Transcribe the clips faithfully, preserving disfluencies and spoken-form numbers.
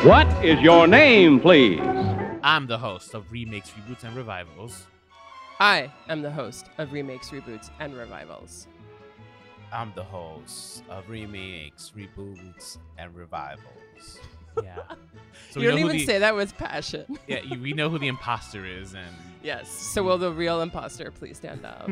What is your name, please? I'm the host of Remakes, Reboots, and Revivals. I am the host of Remakes, Reboots, and Revivals. I'm the host of Remakes, Reboots, and Revivals. Yeah. So you don't even the, say that with passion. Yeah, you, we know who the imposter is, and yes. So will the real imposter please stand up?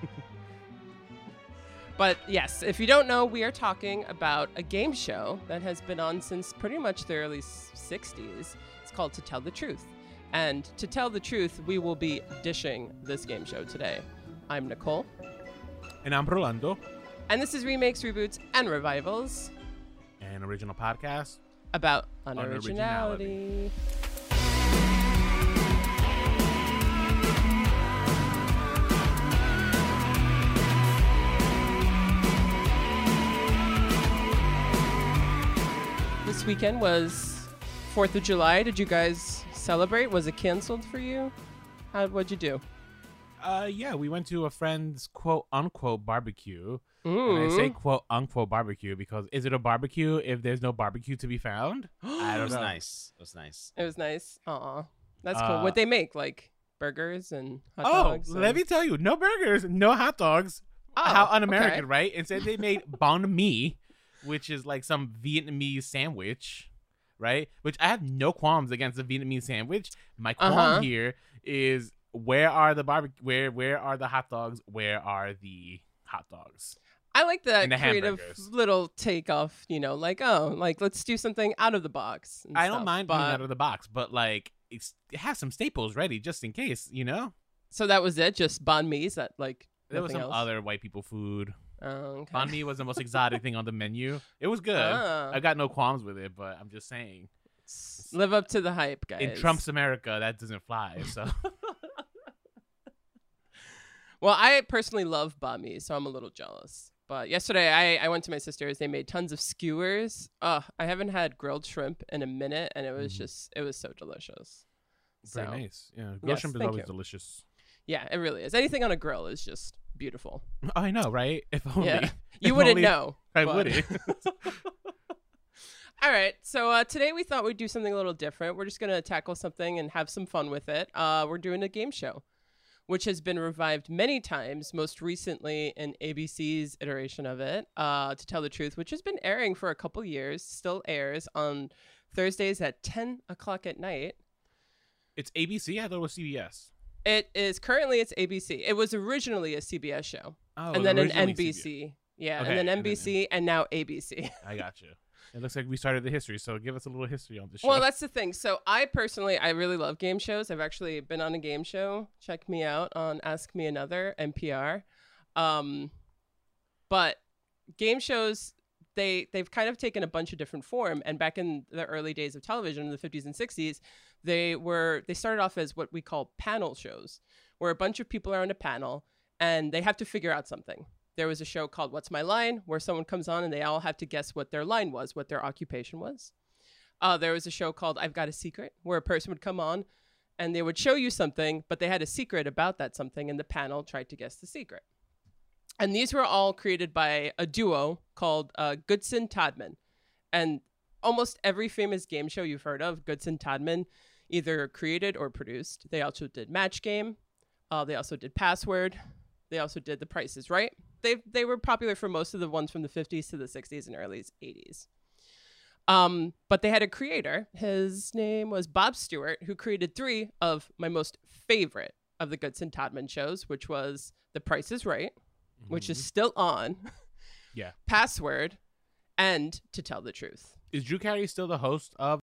But yes, if you don't know, we are talking about a game show that has been on since pretty much the early sixties. It's called To Tell the Truth. And to tell the truth, we will be dishing this game show today. I'm Nicole. And I'm Rolando. And this is Remakes, Reboots, and Revivals. An original podcast about unoriginality. This weekend was fourth of July. Did you guys celebrate? Was it canceled for you? How, what'd you do? Uh, yeah, we went to a friend's quote-unquote barbecue. Ooh. And I say quote-unquote barbecue because is it a barbecue if there's no barbecue to be found? I It don't was know. nice. It was nice. It was nice. Aw. That's Uh, cool. What'd they make? Like burgers and hot Oh, dogs? let and- me tell you, no burgers, no hot dogs. Oh, How un-American, okay. right? Instead, they made banh mi, which is like some Vietnamese sandwich, right? Which I have no qualms against the Vietnamese sandwich. My qualm Uh-huh. here is where are the barbecue? Where where are the hot dogs? Where are the hot dogs? I like that And the creative hamburgers. little takeoff, you know, like, oh, like, let's do something out of the box. and I don't stuff, mind but... being out of the box, but like it's, it has some staples ready just in case, you know. So that was it? Just banh mi? Is that, like, There was nothing some else? other white people food. Oh, okay. Banh mi was the most exotic thing on the menu. It was good. Ah. I got no qualms with it, but I'm just saying. Live up to the hype, guys. In Trump's America, that doesn't fly. So Well, I personally love banh mi, so I'm a little jealous. But yesterday, I, I went to my sister's. They made tons of skewers. Ugh, I haven't had grilled shrimp in a minute, and it was Mhm. just, it was so delicious. very So, nice. Yeah, grilled Yes, shrimp is thank always you. delicious. Yeah, it really is. Anything on a grill is just beautiful. I know, right? If only. Yeah. if You wouldn't only know. I but- wouldn't. All right, so uh, today we thought we'd do something a little different. We're just going to tackle something and have some fun with it. Uh, we're doing a game show, which has been revived many times, most recently in A B C's iteration of it, uh, To Tell the Truth, which has been airing for a couple years, still airs on Thursdays at ten o'clock at night. It's A B C. I thought it was C B S. It is currently, it's A B C. It was originally a C B S show, Oh, and then an originally N B C. C B S. Yeah, Okay, and then and then N B C, and now A B C. I got you. It looks like we started the history, so give us a little history on this show. Well, that's the thing. So I personally, I really love game shows. I've actually been on a game show. Check me out on Ask Me Another, N P R. Um, but game shows, they, they've kind of taken a bunch of different form. And back in the early days of television in the fifties and sixties, they were they started off as what we call panel shows, where a bunch of people are on a panel and they have to figure out something. There was a show called What's My Line, where someone comes on and they all have to guess what their line was, what their occupation was. Uh, there was a show called I've Got a Secret, where a person would come on and they would show you something, but they had a secret about that something, and the panel tried to guess the secret. And these were all created by a duo called uh, Goodson Todman. And almost every famous game show you've heard of, Goodson Todman either created or produced. They also did Match Game. Uh, they also did Password. They also did The Price is Right. They they were popular for most of the ones from the fifties to the sixties and early eighties. Um, but they had a creator. His name was Bob Stewart, who created three of my most favorite of the Goodson Todman shows, which was The Price is Right, which is still on. Yeah. Password, and To Tell the Truth. Is Drew Carey still the host of